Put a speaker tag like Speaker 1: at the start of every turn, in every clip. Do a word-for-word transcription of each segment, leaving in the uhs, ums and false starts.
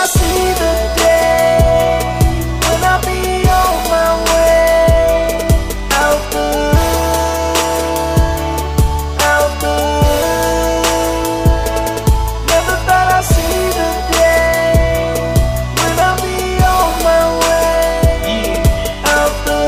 Speaker 1: I see the day when I'll be on my way out the hood, out the hood. Never thought I'd see the day when I'll be on my way out the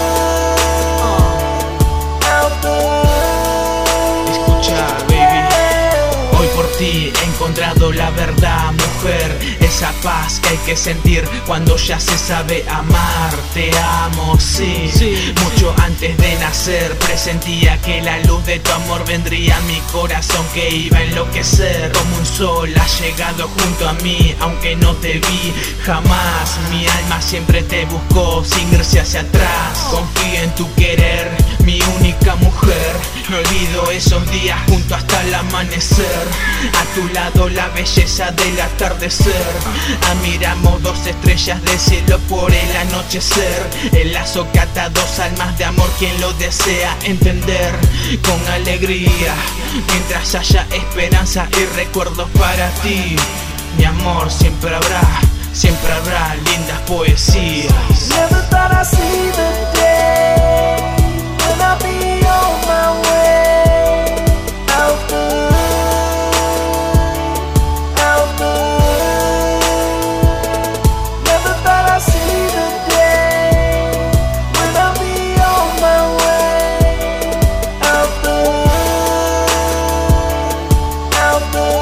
Speaker 1: hood, out the hood.
Speaker 2: Escucha, baby, hoy por ti he encontrado la verdad, mujer. Esa paz que hay que sentir cuando ya se sabe amar. Te amo, sí, sí. Mucho antes de nacer presentía que la luz de tu amor vendría a mi corazón, que iba a enloquecer. Como un sol has llegado junto a mí, aunque no te vi jamás. Mi alma siempre te buscó sin irse hacia atrás. Confío en tu querer, mi única mujer. No olvido esos días junto hasta el amanecer. A tu lado la belleza del atardecer. Admiramos dos estrellas del cielo por el anochecer. El lazo que ata dos almas de amor, quien lo desea entender. Con alegría, mientras haya esperanza y recuerdos para ti. Mi amor, siempre habrá, siempre habrá lindas poesías.
Speaker 1: Never thought I'd see the day when I'll be on my way out the hood, out the hood. Never thought I'd see the day when I'll be on my way out the hood, out the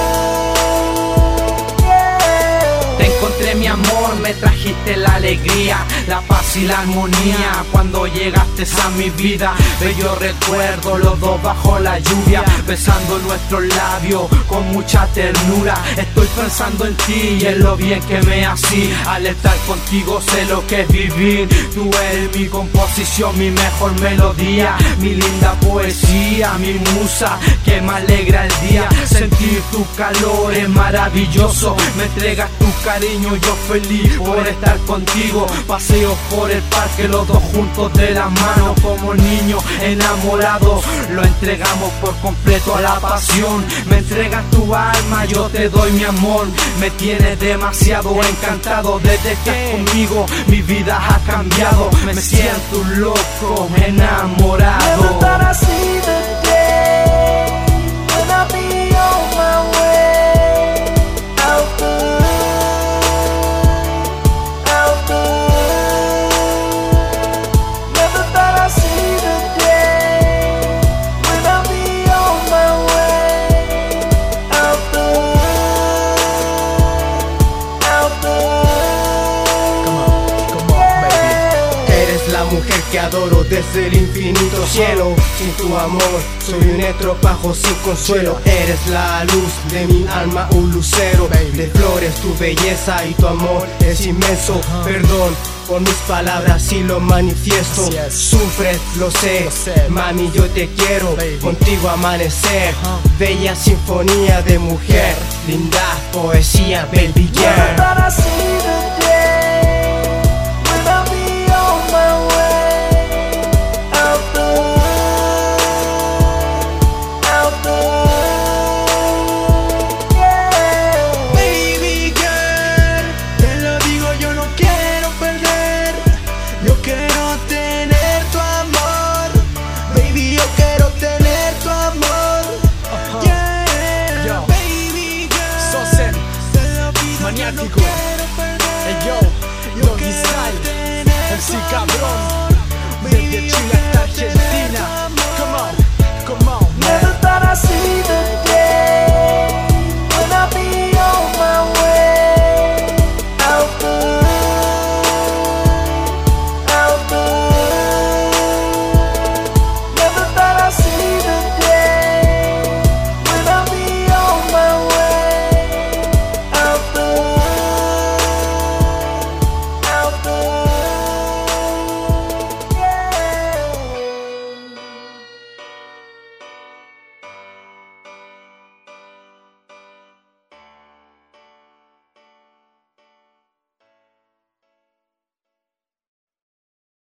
Speaker 1: hood. Yeah.
Speaker 3: Te encontré, mi amor, me trajiste la alegría, la paz y la armonía. Cuando llegaste a mi vida, bello recuerdo, los dos bajo la lluvia, besando nuestros labios con mucha ternura. Estoy pensando en ti y en lo bien que me haces. Al estar contigo sé lo que es vivir. Tú eres mi composición, mi mejor melodía, mi linda poesía, mi musa que me alegra el día. Sentir tu calor es maravilloso, me entregas tu cariño, yo feliz por estar contigo. Paseos por el parque, los dos juntos de la mano, como niños enamorados. Lo entregamos por completo a la pasión. Me entregas tu alma, yo te doy mi amor. Me tienes demasiado encantado. Desde que estás conmigo mi vida ha cambiado. Me siento un loco enamorado.
Speaker 1: Never thought I'd see the day when I'll be on my way out the hood, out the hood. Never thought I'd see the day when I'll be on my way out the hood, out the hood.
Speaker 4: Come on, come on, baby. Eres la mujer que adoro desde el infinito cielo. Sin tu amor soy un estropajo sin consuelo. Eres la luz de mi alma, un lucero de flores. Tu belleza y tu amor es inmenso. Perdón por mis palabras si lo manifiesto. Sufres, lo sé, mami, yo te quiero. Contigo amanecer, bella sinfonía de mujer, linda poesía, baby girl.
Speaker 1: Never thought I'd see the day when I'll be on my way out the hood, out the hood. Yeah.
Speaker 5: Baby girl, te lo digo, yo no quiero perder. Yo quiero tener tu amor. Baby, yo quiero tener tu amor. Yeah.
Speaker 3: Yo.
Speaker 5: Baby girl,
Speaker 3: Sosen,
Speaker 5: te lo pido,
Speaker 3: maniático.
Speaker 5: yo no quiero perder.
Speaker 3: Hey yo,
Speaker 5: Yo
Speaker 3: Doggy
Speaker 5: quiero
Speaker 3: Style,
Speaker 5: tener
Speaker 3: M C
Speaker 5: tu
Speaker 3: cabrón,
Speaker 5: amor.
Speaker 3: desde
Speaker 5: Baby, yo
Speaker 3: Chile